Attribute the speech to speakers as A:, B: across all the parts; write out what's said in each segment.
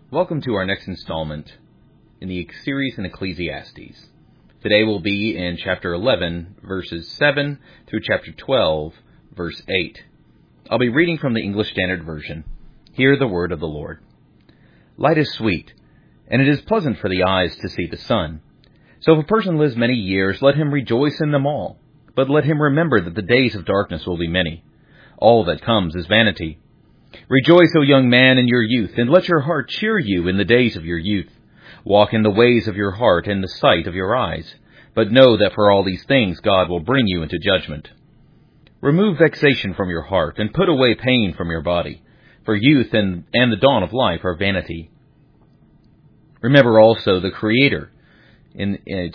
A: Welcome to our next installment in the series in Ecclesiastes. Today we'll be in chapter 11, verses 7 through chapter 12, verse 8. I'll be reading from the English Standard Version. Hear the word of the Lord. Light is sweet, and it is pleasant for the eyes to see the sun. So if a person lives many years, let him rejoice in them all. But let him remember that the days of darkness will be many. All that comes is vanity. Rejoice, O young man, in your youth, and let your heart cheer you in the days of your youth. Walk in the ways of your heart and the sight of your eyes. But know that for all these things God will bring you into judgment. Remove vexation from your heart, and put away pain from your body. For youth and the dawn of life are vanity. Remember also your Creator in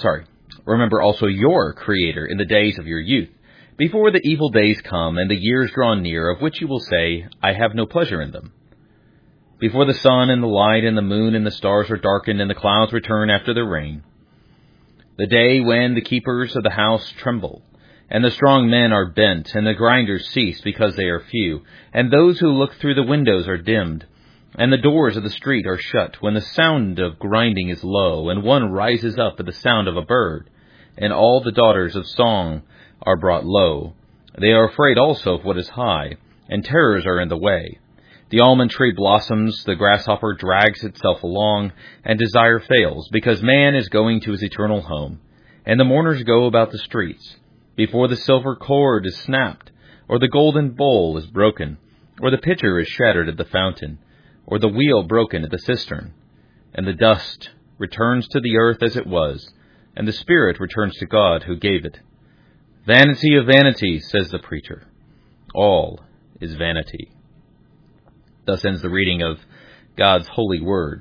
A: the days of your youth, before the evil days come and the years draw near, of which you will say, I have no pleasure in them. Before the sun and the light and the moon and the stars are darkened and the clouds return after the rain. The day when the keepers of the house tremble, and the strong men are bent, and the grinders cease because they are few, and those who look through the windows are dimmed, and the doors of the street are shut, when the sound of grinding is low, and one rises up at the sound of a bird, and all the daughters of song are brought low. They are afraid also of what is high, and terrors are in the way. The almond tree blossoms, the grasshopper drags itself along, and desire fails, because man is going to his eternal home. And the mourners go about the streets, before the silver cord is snapped, or the golden bowl is broken, or the pitcher is shattered at the fountain, or the wheel broken at the cistern. And the dust returns to the earth as it was, and the spirit returns to God who gave it. Vanity of vanities, says the preacher. All is vanity. Thus ends the reading of God's holy word.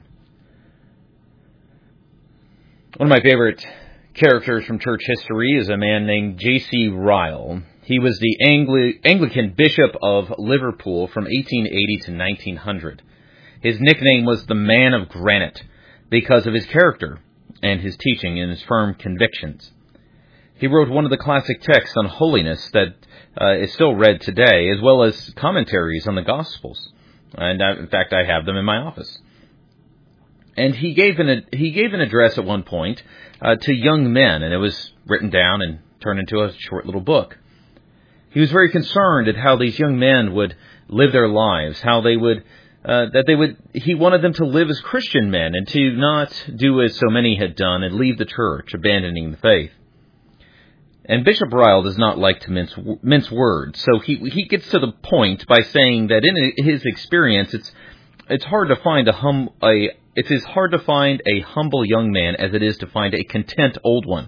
A: One of my favorite characters from church history is a man named J.C. Ryle. He was the Anglican Bishop of Liverpool from 1880 to 1900. His nickname was the Man of Granite because of his character and his teaching and his firm convictions. He wrote one of the classic texts on holiness that is still read today, as well as commentaries on the Gospels. And in fact, I have them in my office. And he gave an address at one point to young men, and it was written down and turned into a short little book. He was very concerned at how these young men would live their lives, how they would he wanted them to live as Christian men and to not do as so many had done and leave the church, abandoning the faith. And Bishop Ryle does not like to mince words, so he gets to the point by saying that in his experience, it's hard to find it's as hard to find a humble young man as it is to find a content old one.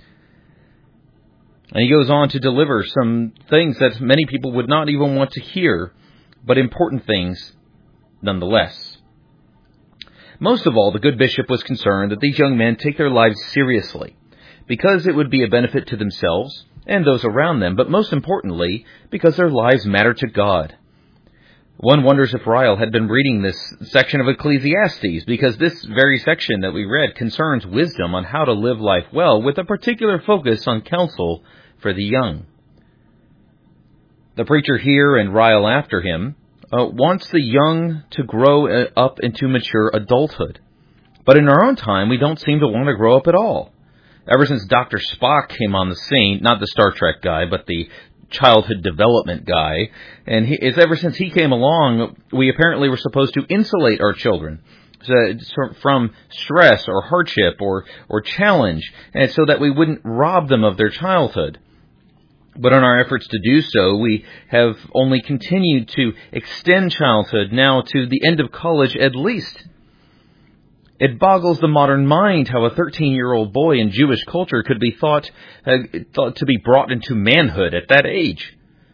A: And he goes on to deliver some things that many people would not even want to hear, but important things nonetheless. Most of all, the good bishop was concerned that these young men take their lives seriously, because it would be a benefit to themselves and those around them, but most importantly, because their lives matter to God. One wonders if Ryle had been reading this section of Ecclesiastes, because this very section that we read concerns wisdom on how to live life well, with a particular focus on counsel for the young. The preacher here, and Ryle after him, wants the young to grow up into mature adulthood. But in our own time, we don't seem to want to grow up at all. Ever since Dr. Spock came on the scene, not the Star Trek guy, but the childhood development guy, and ever since he came along, we apparently were supposed to insulate our children from stress or hardship or challenge, and so that we wouldn't rob them of their childhood. But in our efforts to do so, we have only continued to extend childhood now to the end of college at least. It boggles the modern mind how a 13-year-old boy in Jewish culture could be thought to be brought into manhood at that age.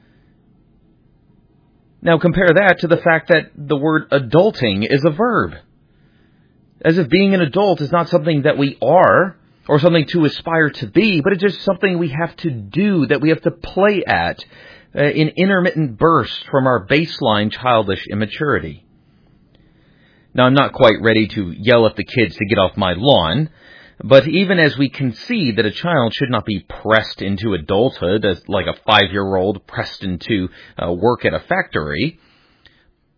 A: Now compare that to the fact that the word adulting is a verb. As if being an adult is not something that we are, or something to aspire to be, but it's just something we have to do, that we have to play at in intermittent bursts from our baseline childish immaturity. Now, I'm not quite ready to yell at the kids to get off my lawn, but even as we concede that a child should not be pressed into adulthood as like a 5-year-old pressed into work at a factory,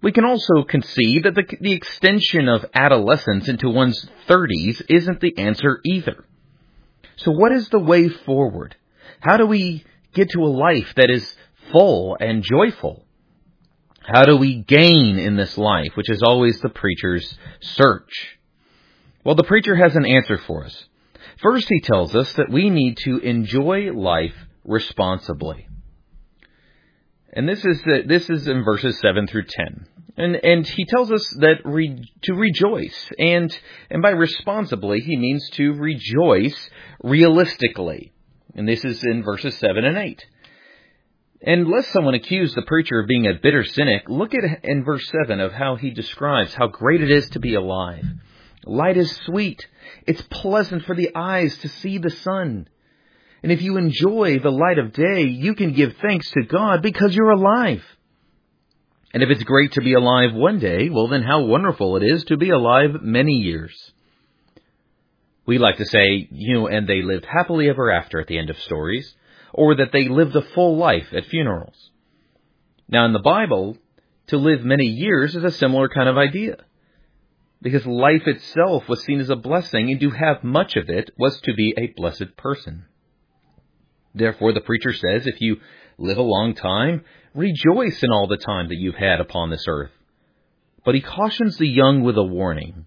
A: We can also concede that the extension of adolescence into one's 30s isn't the answer either. So what is the way forward? How do we get to a life that is full and joyful? How do we gain in this life, which is always the preacher's search? Well, the preacher has an answer for us. First, he tells us that we need to enjoy life responsibly. And this is in verses 7 through 10. And he tells us that to rejoice. And by responsibly, he means to rejoice realistically. And this is in verses 7 and 8. And lest someone accuse the preacher of being a bitter cynic, look at in verse 7 of how he describes how great it is to be alive. Light is sweet. It's pleasant for the eyes to see the sun. And if you enjoy the light of day, you can give thanks to God because you're alive. And if it's great to be alive one day, well then how wonderful it is to be alive many years. We like to say, and they lived happily ever after at the end of stories, or that they lived a full life at funerals. Now in the Bible, to live many years is a similar kind of idea. Because life itself was seen as a blessing, and to have much of it was to be a blessed person. Therefore, the preacher says, if you live a long time, rejoice in all the time that you've had upon this earth. But he cautions the young with a warning.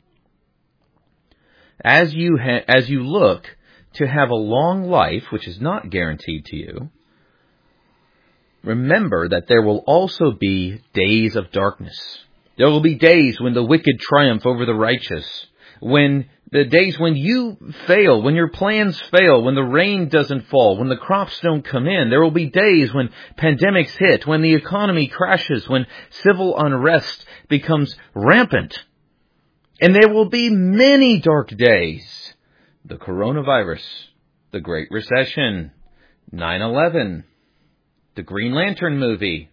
A: As you look to have a long life, which is not guaranteed to you, remember that there will also be days of darkness. There will be days when the wicked triumph over the righteous, when the days when you fail, when your plans fail, when the rain doesn't fall, when the crops don't come in. There will be days when pandemics hit, when the economy crashes, when civil unrest becomes rampant. And there will be many dark days. The coronavirus, the Great Recession, 9/11, the Green Lantern movie,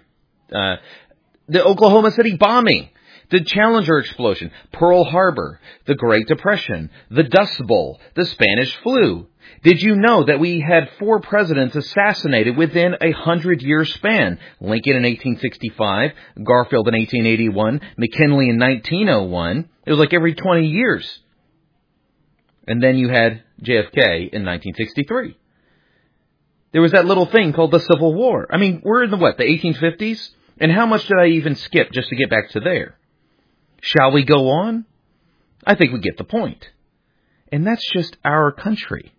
A: the Oklahoma City bombing, the Challenger explosion, Pearl Harbor, the Great Depression, the Dust Bowl, the Spanish flu. Did you know that we had 4 presidents assassinated within a 100-year span? Lincoln in 1865, Garfield in 1881, McKinley in 1901. It was like every 20 years. And then you had JFK in 1963. There was that little thing called the Civil War. I mean, we're in the 1850s? And how much did I even skip just to get back to there? Shall we go on? I think we get the point. And that's just our country.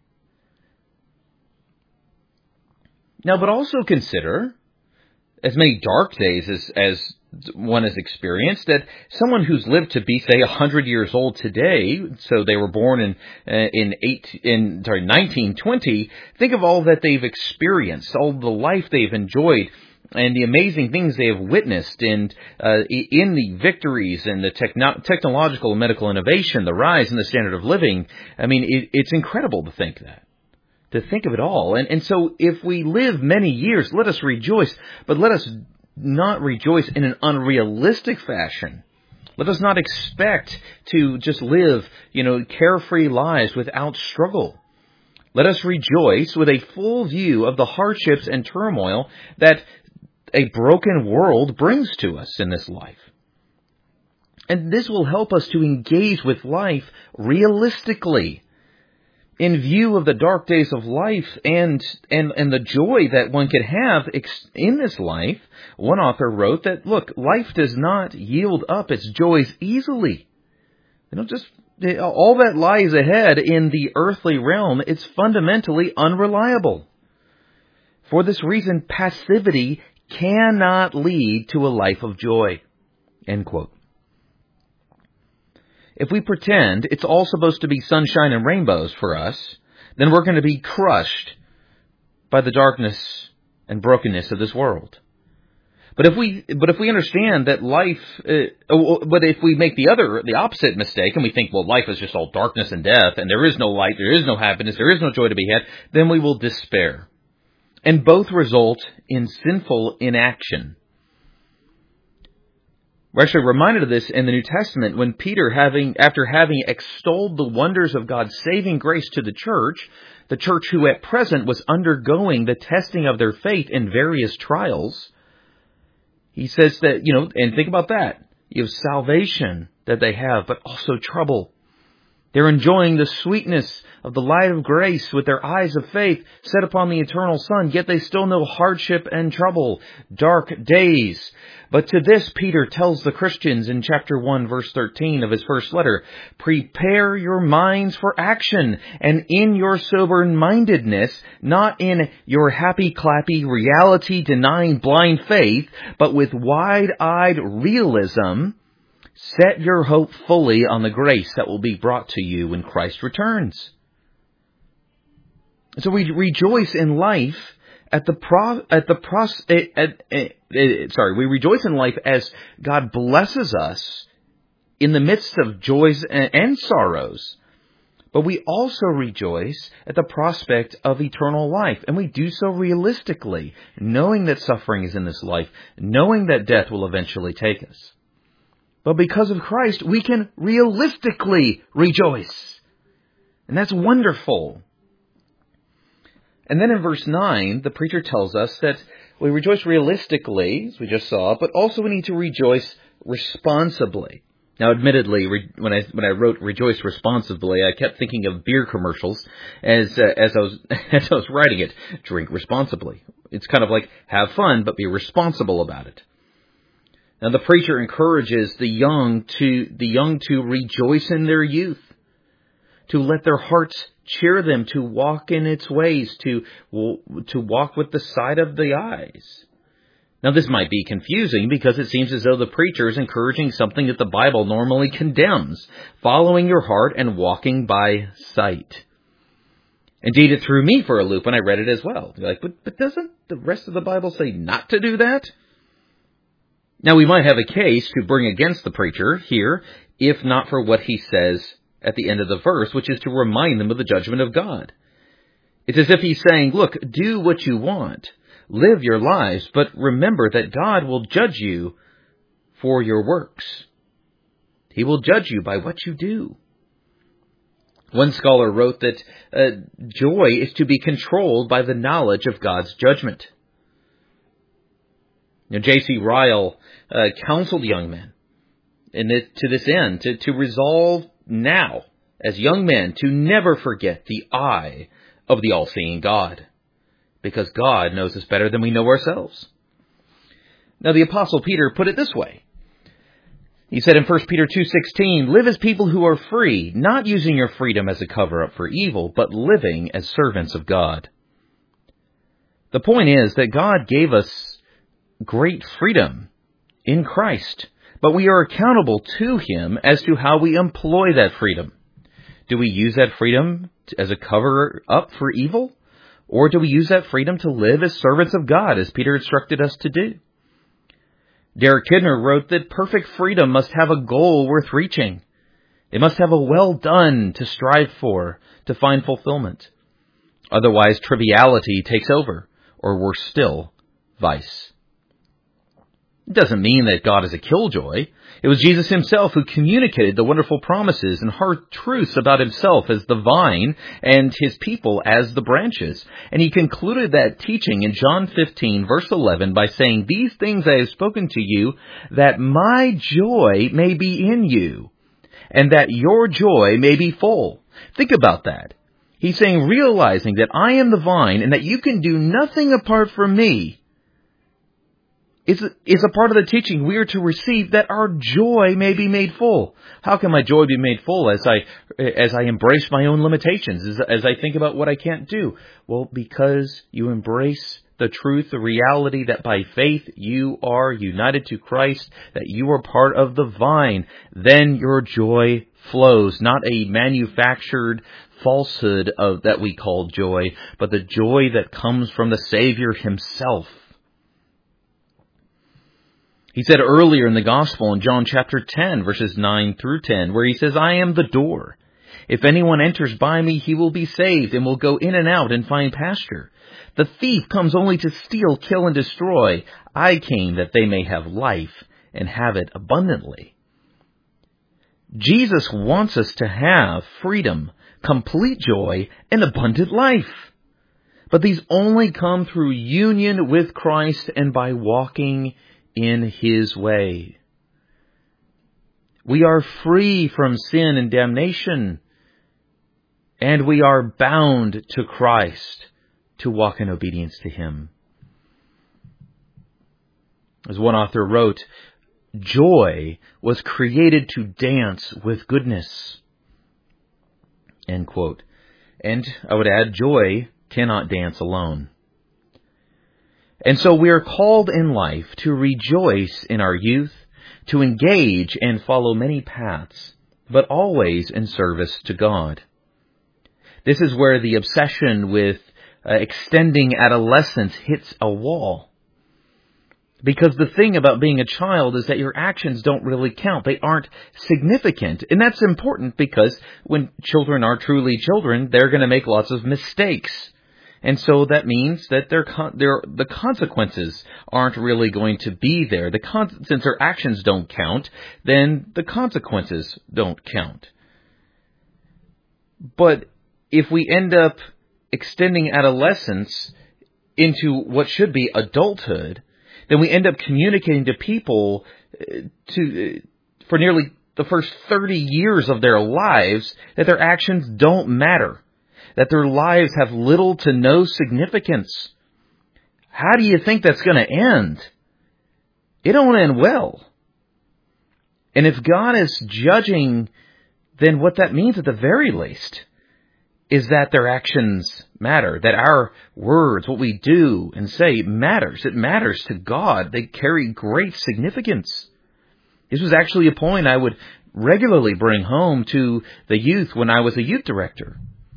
A: Now, but also consider, as many dark days as one has experienced, that someone who's lived to be, say, 100 years old today, so they were born in 1920, think of all that they've experienced, all the life they've enjoyed, and the amazing things they have witnessed in the victories and the technological and medical innovation, the rise in the standard of living. I mean, it's incredible to think that. To think of it all. And so if we live many years, let us rejoice, but let us not rejoice in an unrealistic fashion. Let us not expect to just live, carefree lives without struggle. Let us rejoice with a full view of the hardships and turmoil that a broken world brings to us in this life. And this will help us to engage with life realistically, in view of the dark days of life and the joy that one could have in this life. One author wrote that, look, life does not yield up its joys easily. All that lies ahead in the earthly realm, it's fundamentally unreliable. For this reason, passivity cannot lead to a life of joy. End quote. If we pretend it's all supposed to be sunshine and rainbows for us, then we're going to be crushed by the darkness and brokenness of this world. But if we understand that life, but if we make the opposite mistake and we think, well, life is just all darkness and death, and there is no light, there is no happiness, there is no joy to be had, then we will despair. And both result in sinful inaction. We're actually reminded of this in the New Testament when Peter, after having extolled the wonders of God's saving grace to the church who at present was undergoing the testing of their faith in various trials, He says that, and think about that. You have salvation that they have, but also trouble. They're enjoying the sweetness of the light of grace with their eyes of faith set upon the eternal Son, yet they still know hardship and trouble, dark days. But to this, Peter tells the Christians in chapter 1, verse 13 of his first letter, prepare your minds for action, and in your sober-mindedness, not in your happy-clappy, reality-denying blind faith, but with wide-eyed realism, set your hope fully on the grace that will be brought to you when Christ returns. So we rejoice in life we rejoice in life as God blesses us in the midst of joys and sorrows. But we also rejoice at the prospect of eternal life, and we do so realistically, knowing that suffering is in this life, knowing that death will eventually take us. But because of Christ, we can realistically rejoice. And that's wonderful. And then in verse 9, the preacher tells us that we rejoice realistically, as we just saw, but also we need to rejoice responsibly. Now, admittedly, when I wrote rejoice responsibly, I kept thinking of beer commercials as I was writing it. Drink responsibly. It's kind of like have fun, but be responsible about it. Now, the preacher encourages the young to rejoice in their youth, to let their hearts cheer them, to walk in its ways, to walk with the sight of the eyes. Now, this might be confusing because it seems as though the preacher is encouraging something that the Bible normally condemns, following your heart and walking by sight. Indeed, it threw me for a loop when I read it as well. You're like, but doesn't the rest of the Bible say not to do that? Now, we might have a case to bring against the preacher here, if not for what he says at the end of the verse, which is to remind them of the judgment of God. It's as if he's saying, look, do what you want, live your lives, but remember that God will judge you for your works. He will judge you by what you do. One scholar wrote that joy is to be controlled by the knowledge of God's judgment. Now, J.C. Ryle counseled young men to this end, to resolve now, as young men, to never forget the eye of the all-seeing God, because God knows us better than we know ourselves. Now, the Apostle Peter put it this way. He said in 1 Peter 2:16, live as people who are free, not using your freedom as a cover-up for evil, but living as servants of God. The point is that God gave us great freedom in Christ, but we are accountable to Him as to how we employ that freedom. Do we use that freedom as a cover-up for evil? Or do we use that freedom to live as servants of God, as Peter instructed us to do? Derek Kidner wrote that perfect freedom must have a goal worth reaching. It must have a well done to strive for, to find fulfillment. Otherwise, triviality takes over, or worse still, vice. It doesn't mean that God is a killjoy. It was Jesus himself who communicated the wonderful promises and hard truths about himself as the vine and his people as the branches. And he concluded that teaching in John 15, verse 11, by saying, these things I have spoken to you, that my joy may be in you, and that your joy may be full. Think about that. He's saying, realizing that I am the vine and that you can do nothing apart from me, is a part of the teaching we are to receive, that our joy may be made full. How can my joy be made full as I embrace my own limitations, as I think about what I can't do? Well, because you embrace the truth, the reality that by faith you are united to Christ, that you are part of the vine. Then your joy flows, not a manufactured falsehood that we call joy, but the joy that comes from the Savior himself. He said earlier in the Gospel in John chapter 10, verses 9 through 10, where he says, I am the door. If anyone enters by me, he will be saved and will go in and out and find pasture. The thief comes only to steal, kill, and destroy. I came that they may have life and have it abundantly. Jesus wants us to have freedom, complete joy, and abundant life. But these only come through union with Christ and by walking in His way. We are free from sin and damnation, and we are bound to Christ to walk in obedience to Him. As one author wrote, joy was created to dance with goodness. End quote. And I would add, joy cannot dance alone. And so we are called in life to rejoice in our youth, to engage and follow many paths, but always in service to God. This is where the obsession with extending adolescence hits a wall. Because the thing about being a child is that your actions don't really count. They aren't significant. And that's important because when children are truly children, they're going to make lots of mistakes. And so that means that the consequences aren't really going to be there. Since their actions don't count, then the consequences don't count. But if we end up extending adolescence into what should be adulthood, then we end up communicating to people for nearly the first 30 years of their lives that their actions don't matter, that their lives have little to no significance. How do you think that's going to end? It don't end well. And if God is judging, then what that means at the very least is that their actions matter, that our words, what we do and say matters. It matters to God. They carry great significance. This was actually a point I would regularly bring home to the youth when I was a youth director,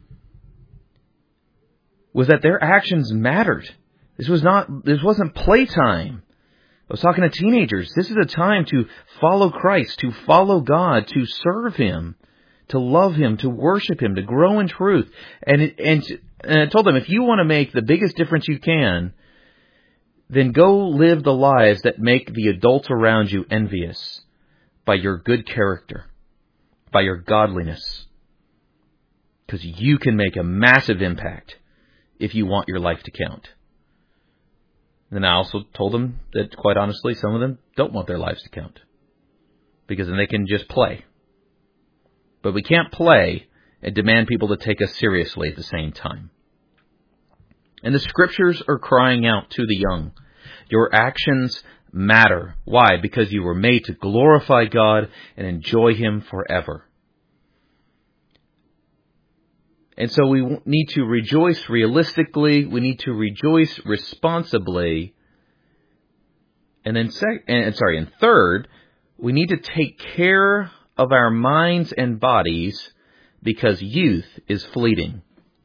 A: was that their actions mattered. This wasn't playtime. I was talking to teenagers. This is a time to follow Christ, to follow God, to serve Him, to love Him, to worship Him, to grow in truth. And I told them, if you want to make the biggest difference you can, then go live the lives that make the adults around you envious by your good character, by your godliness. Because you can make a massive impact if you want your life to count. Then I also told them that, quite honestly, some of them don't want their lives to count, because then they can just play. But we can't play and demand people to take us seriously at the same time. And the Scriptures are crying out to the young. Your actions matter. Why? Because you were made to glorify God and enjoy Him forever. And so we need to rejoice realistically. We need to rejoice responsibly. And third, we need to take care of our minds and bodies, because youth is fleeting.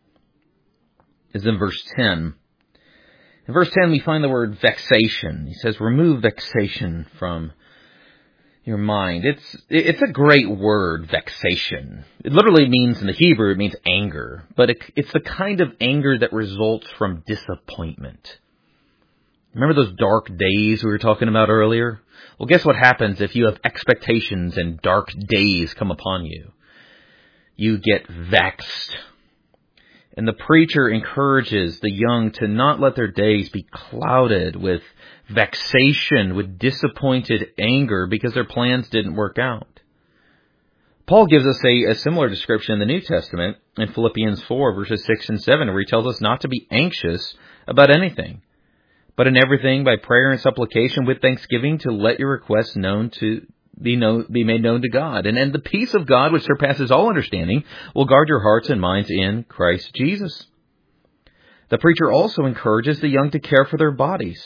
A: Is in verse 10. In verse 10 we find the word vexation. He says, remove vexation from your mind. It's a great word, vexation. It literally means, in the Hebrew, it means anger. But it's the kind of anger that results from disappointment. Remember those dark days we were talking about earlier? Well, guess what happens if you have expectations and dark days come upon you? You get vexed. And the preacher encourages the young to not let their days be clouded with vexation, with disappointed anger, because their plans didn't work out. Paul gives us a similar description in the New Testament in Philippians 4, verses 6 and 7, where he tells us not to be anxious about anything, but in everything, by prayer and supplication with thanksgiving, to let your requests be made known to God. And the peace of God, which surpasses all understanding, will guard your hearts and minds in Christ Jesus. The preacher also encourages the young to care for their bodies,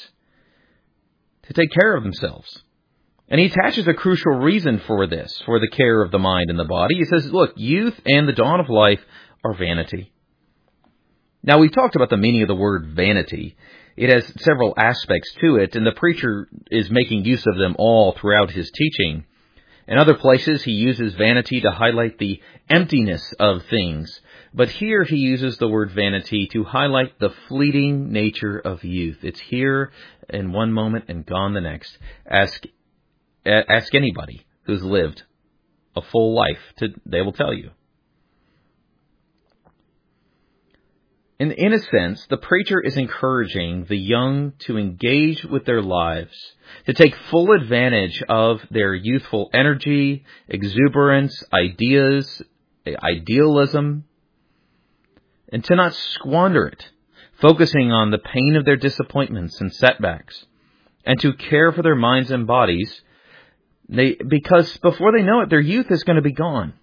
A: to take care of themselves. And he attaches a crucial reason for this, for the care of the mind and the body. He says, look, youth and the dawn of life are vanity. Now, we've talked about the meaning of the word vanity. It has several aspects to it, and the preacher is making use of them all throughout his teaching. In other places, he uses vanity to highlight the emptiness of things. But here he uses the word vanity to highlight the fleeting nature of youth. It's here in one moment and gone the next. Ask anybody who's lived a full life. They will tell you. in a sense, the preacher is encouraging the young to engage with their lives, to take full advantage of their youthful energy, exuberance, ideas, idealism, and to not squander it, focusing on the pain of their disappointments and setbacks, and to care for their minds and bodies, because before they know it, their youth is going to be gone.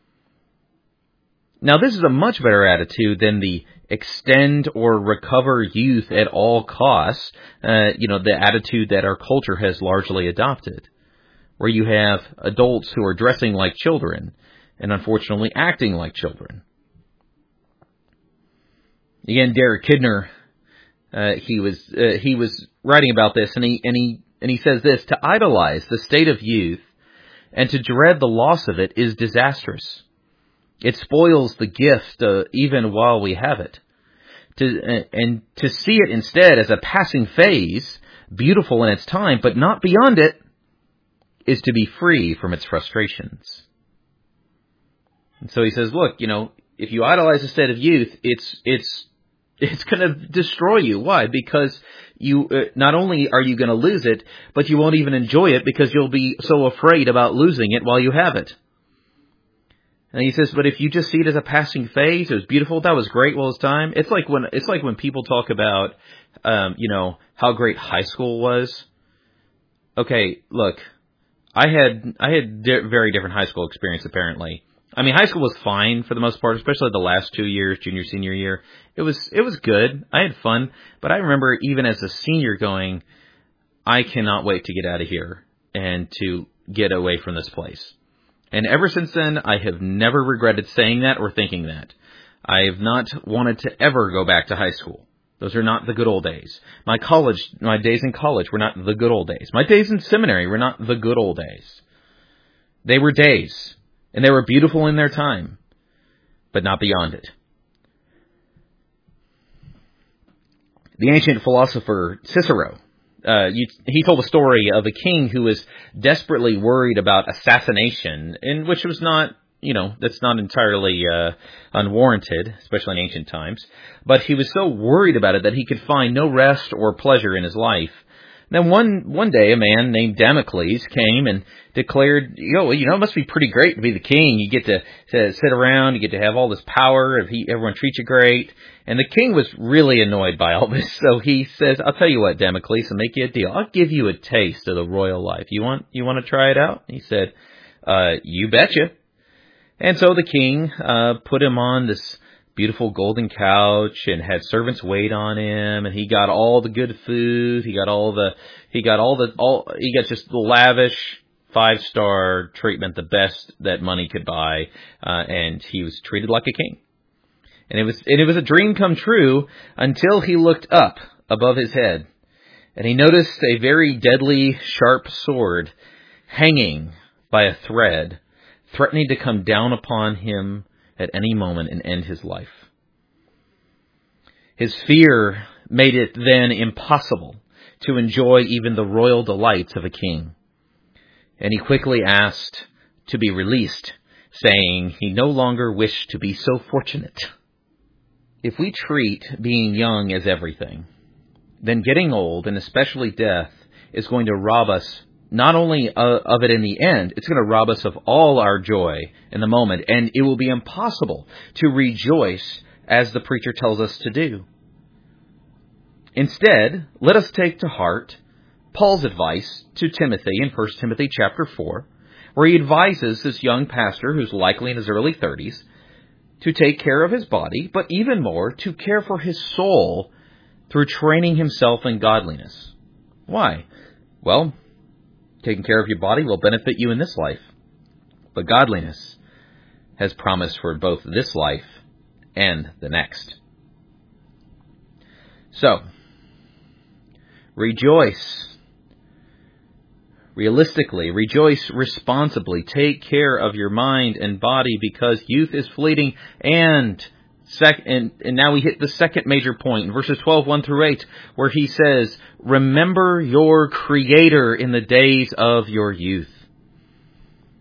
A: Now, this is a much better attitude than the extend or recover youth at all costs, the attitude that our culture has largely adopted, where you have adults who are dressing like children and unfortunately acting like children. Again, Derek Kidner, he was writing about this, and he says this: to idolize the state of youth and to dread the loss of it is disastrous. It spoils the gift even while we have it. And to see it instead as a passing phase, beautiful in its time, but not beyond it, is to be free from its frustrations. And so he says, look, if you idolize the state of youth, it's going to destroy you. Why? Because you not only are you going to lose it, but you won't even enjoy it because you'll be so afraid about losing it while you have it. And he says, but if you just see it as a passing phase, it was beautiful, that was great while it's time. It's like when people talk about, how great high school was. Okay, look, I had very different high school experience apparently. I mean, high school was fine for the most part, especially the last 2 years, junior, senior year. It was good. I had fun, but I remember even as a senior going, I cannot wait to get out of here and to get away from this place. And ever since then, I have never regretted saying that or thinking that. I have not wanted to ever go back to high school. Those are not the good old days. My days in college were not the good old days. My days in seminary were not the good old days. They were days, and they were beautiful in their time, but not beyond it. The ancient philosopher Cicero, he told a story of a king who was desperately worried about assassination, which was not, that's not entirely unwarranted, especially in ancient times. But he was so worried about it that he could find no rest or pleasure in his life. Then one day, a man named Damocles came and declared, it must be pretty great to be the king. You get to sit around, you get to have all this power, everyone treats you great. And the king was really annoyed by all this, so he says, I'll tell you what, Damocles, I'll make you a deal. I'll give you a taste of the royal life. You want to try it out? He said, you betcha. And so the king put him on this beautiful golden couch and had servants wait on him, and he got all the good food. He got just the lavish 5-star treatment, the best that money could buy, and he was treated like a king. And it was a dream come true until he looked up above his head, and he noticed a very deadly, sharp sword hanging by a thread, threatening to come down upon him at any moment and end his life. His fear made it then impossible to enjoy even the royal delights of a king. And he quickly asked to be released, saying he no longer wished to be so fortunate. If we treat being young as everything, then getting old, and especially death, is going to rob us not only of it in the end, it's going to rob us of all our joy in the moment, and it will be impossible to rejoice as the preacher tells us to do. Instead, let us take to heart Paul's advice to Timothy in 1 Timothy chapter 4, where he advises this young pastor who's likely in his early 30s to take care of his body, but even more, to care for his soul through training himself in godliness. Why? Well, taking care of your body will benefit you in this life, but godliness has promise for both this life and the next. So, rejoice realistically, rejoice responsibly, take care of your mind and body because youth is fleeting. And now we hit the second major point in verses 12, 1 through 8, where he says, remember your Creator in the days of your youth.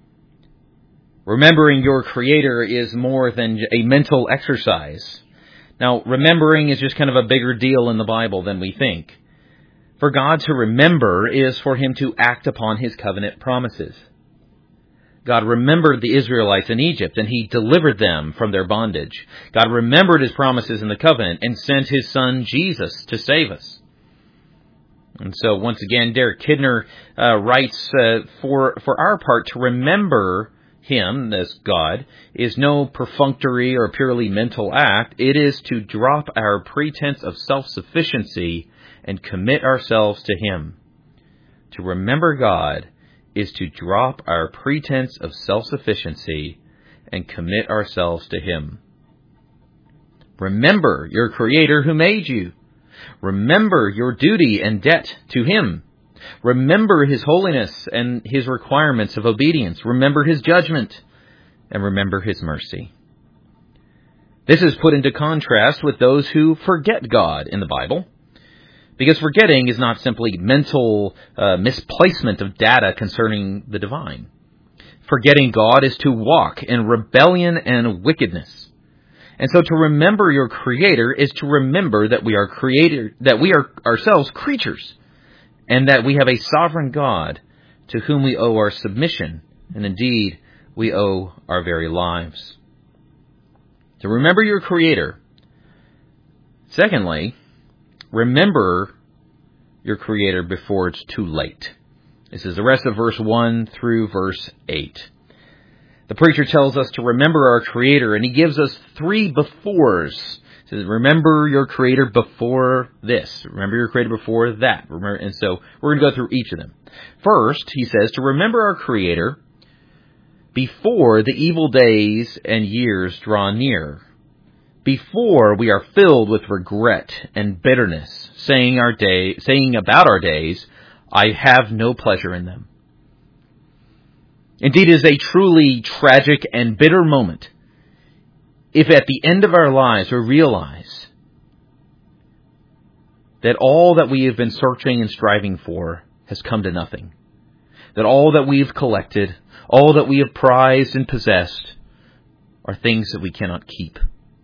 A: Remembering your Creator is more than a mental exercise. Now, remembering is just kind of a bigger deal in the Bible than we think. For God to remember is for Him to act upon His covenant promises. God remembered the Israelites in Egypt, and He delivered them from their bondage. God remembered His promises in the covenant and sent His Son, Jesus, to save us. And so, once again, Derek Kidner writes, for our part, to remember Him, as God, is no perfunctory or purely mental act. It is to drop our pretense of self-sufficiency and commit ourselves to Him. To remember God is to drop our pretense of self-sufficiency and commit ourselves to Him. Remember your Creator who made you. Remember your duty and debt to Him. Remember His holiness and His requirements of obedience. Remember His judgment and remember His mercy. This is put into contrast with those who forget God in the Bible, because forgetting is not simply mental misplacement of data concerning the divine. Forgetting God is to walk in rebellion and wickedness. And so to remember your Creator is to remember that we are ourselves creatures, and that we have a sovereign God to whom we owe our submission, and indeed we owe our very lives. To remember your Creator. Secondly, remember your Creator before it's too late. This is the rest of verse 1 through verse 8. The preacher tells us to remember our Creator, and he gives us 3 befores. He says, remember your Creator before this. Remember your Creator before that. And so we're going to go through each of them. First, he says to remember our Creator before the evil days and years draw near. Before we are filled with regret and bitterness, saying about our days, I have no pleasure in them. Indeed, it is a truly tragic and bitter moment if at the end of our lives we realize that all that we have been searching and striving for has come to nothing. That all that we've collected, all that we have prized and possessed, are things that we cannot keep.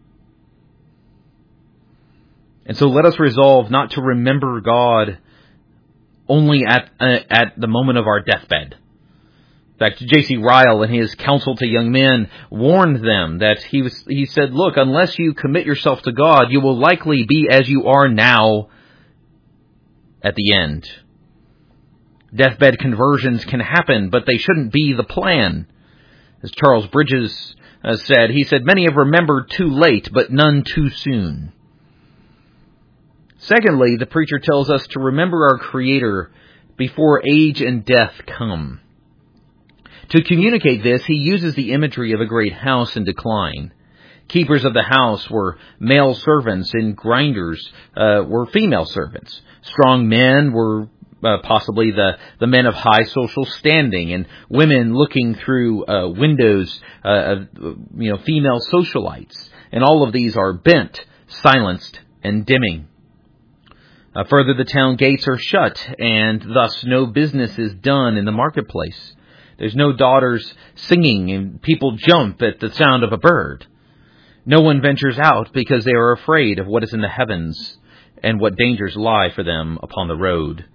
A: And so let us resolve not to remember God only at the moment of our deathbed. In fact, J.C. Ryle, in his counsel to young men, warned them that he said, look, unless you commit yourself to God, you will likely be as you are now at the end. Deathbed conversions can happen, but they shouldn't be the plan. As Charles Bridges said, he said, many have remembered too late, but none too soon. Secondly, the preacher tells us to remember our Creator before age and death come. To communicate this, he uses the imagery of a great house in decline. Keepers of the house were male servants, and grinders were female servants. Strong men were possibly the men of high social standing, and women looking through windows of female socialites. And all of these are bent, silenced, and dimming. Further, the town gates are shut, and thus no business is done in the marketplace. There's no daughters singing, and people jump at the sound of a bird. No one ventures out because they are afraid of what is in the heavens and what dangers lie for them upon the road.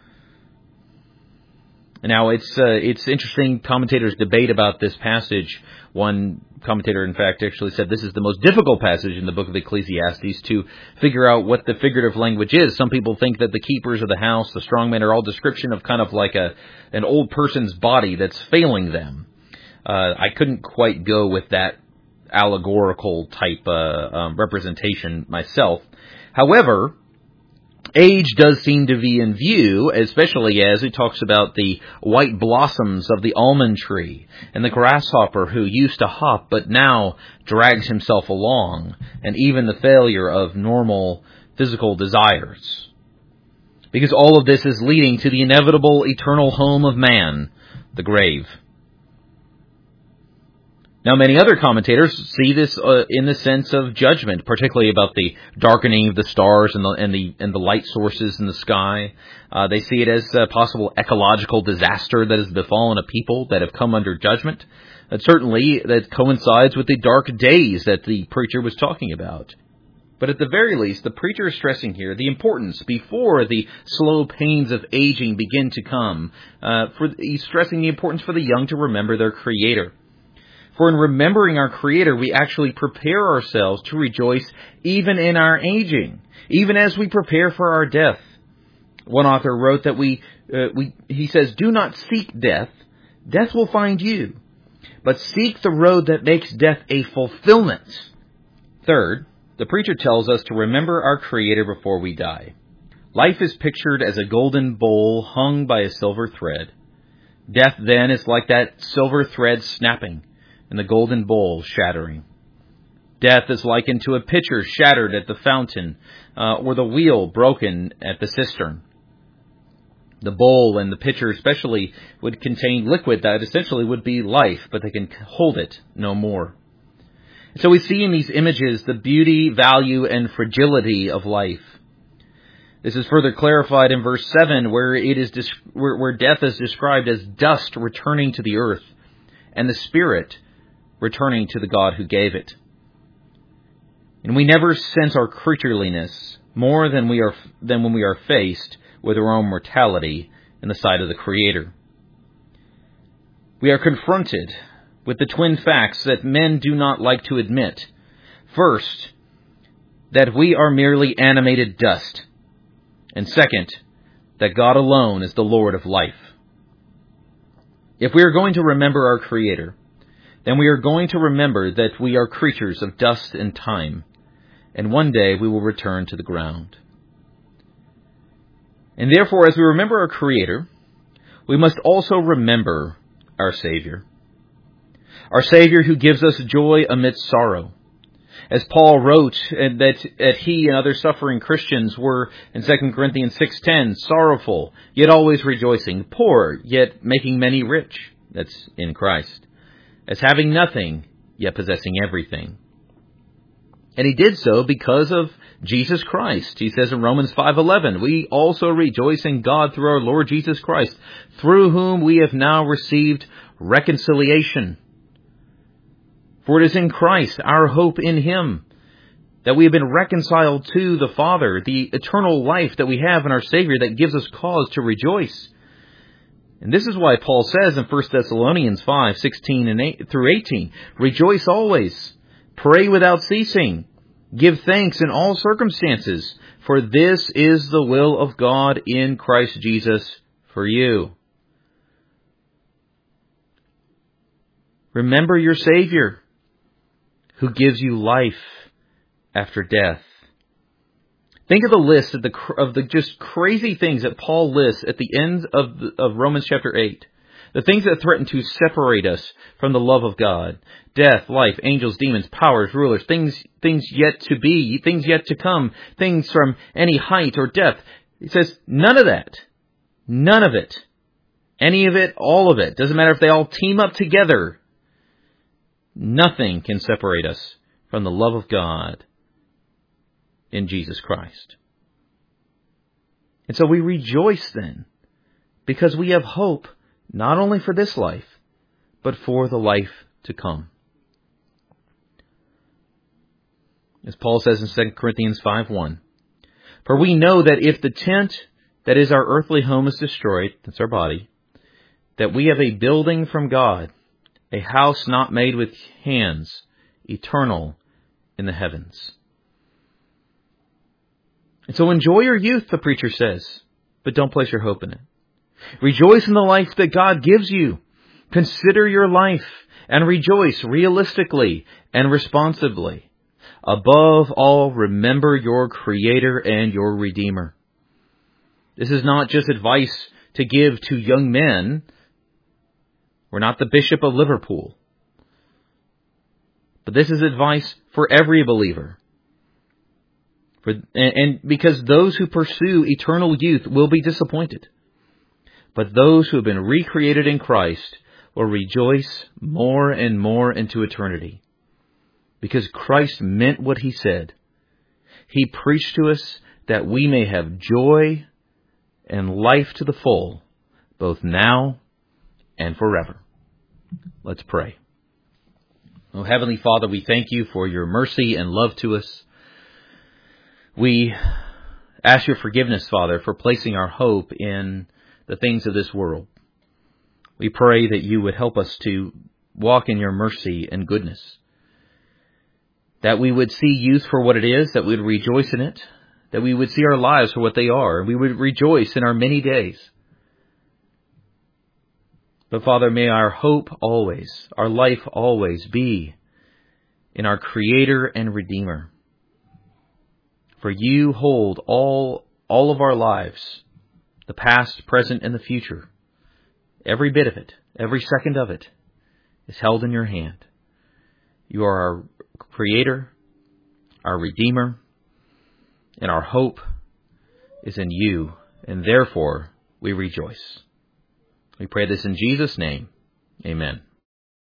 A: Now, it's interesting. Commentators debate about this passage. One commentator, in fact, actually said this is the most difficult passage in the book of Ecclesiastes to figure out what the figurative language is. Some people think that the keepers of the house, the strong men, are all description of kind of like an old person's body that's failing them. I couldn't quite go with that allegorical type representation myself. However, age does seem to be in view, especially as it talks about the white blossoms of the almond tree and the grasshopper who used to hop but now drags himself along, and even the failure of normal physical desires. Because all of this is leading to the inevitable eternal home of man, the grave. Now, many other commentators see this in the sense of judgment, particularly about the darkening of the stars and the light sources in the sky. They see it as a possible ecological disaster that has befallen a people that have come under judgment. Certainly, that coincides with the dark days that the preacher was talking about. But at the very least, the preacher is stressing here the importance, before the slow pains of aging begin to come, he's stressing the importance for the young to remember their Creator. For in remembering our Creator, we actually prepare ourselves to rejoice even in our aging, even as we prepare for our death. One author wrote that he says, "Do not seek death. Death will find you. But seek the road that makes death a fulfillment." Third, the preacher tells us to remember our Creator before we die. Life is pictured as a golden bowl hung by a silver thread. Death then is like that silver thread snapping and the golden bowl shattering. Death is likened to a pitcher shattered at the fountain, or the wheel broken at the cistern. The bowl and the pitcher especially would contain liquid that essentially would be life, but they can hold it no more. So we see in these images the beauty, value, and fragility of life. This is further clarified in verse 7, where where death is described as dust returning to the earth, and the spirit returning to the God who gave it. And we never sense our creatureliness more than when we are faced with our own mortality in the sight of the Creator. We are confronted with the twin facts that men do not like to admit. First, that we are merely animated dust. And second, that God alone is the Lord of life. If we are going to remember our Creator, then we are going to remember that we are creatures of dust and time, and one day we will return to the ground. And therefore, as we remember our Creator, we must also remember our Savior. Our Savior who gives us joy amidst sorrow. As Paul wrote that he and other suffering Christians were, in 2 Corinthians 6:10, sorrowful, yet always rejoicing, poor, yet making many rich. That's in Christ. As having nothing, yet possessing everything. And he did so because of Jesus Christ. He says in Romans 5:11, "We also rejoice in God through our Lord Jesus Christ, through whom we have now received reconciliation." For it is in Christ, our hope in Him, that we have been reconciled to the Father, the eternal life that we have in our Savior that gives us cause to rejoice. And this is why Paul says in 1 Thessalonians 5:16 through 18, "Rejoice always, pray without ceasing, give thanks in all circumstances, for this is the will of God in Christ Jesus for you." Remember your Savior, who gives you life after death. Think of the list of the just crazy things that Paul lists at the end of Romans chapter 8. The things that threaten to separate us from the love of God. Death, life, angels, demons, powers, rulers, things yet to be, things yet to come, things from any height or depth. He says, none of that. None of it. Any of it, all of it. Doesn't matter if they all team up together. Nothing can separate us from the love of God in Jesus Christ. And so we rejoice then, because we have hope not only for this life, but for the life to come. As Paul says in 2 Corinthians 5:1, "For we know that if the tent that is our earthly home is destroyed," that's our body, "that we have a building from God, a house not made with hands, eternal in the heavens." And so enjoy your youth, the preacher says, but don't place your hope in it. Rejoice in the life that God gives you. Consider your life and rejoice realistically and responsibly. Above all, remember your Creator and your Redeemer. This is not just advice to give to young men. We're not the Bishop of Liverpool. But this is advice for every believer. And because those who pursue eternal youth will be disappointed. But those who have been recreated in Christ will rejoice more and more into eternity. Because Christ meant what He said. He preached to us that we may have joy and life to the full, both now and forever. Let's pray. Oh, Heavenly Father, we thank You for Your mercy and love to us. We ask your forgiveness, Father, for placing our hope in the things of this world. We pray that you would help us to walk in your mercy and goodness, that we would see youth for what it is, that we would rejoice in it, that we would see our lives for what they are, and we would rejoice in our many days. But Father, may our hope always, our life always be in our Creator and Redeemer. For you hold all of our lives, the past, present, and the future. Every bit of it, every second of it is held in your hand. You are our Creator, our Redeemer, and our hope is in you, and therefore we rejoice. We pray this in Jesus' name. Amen.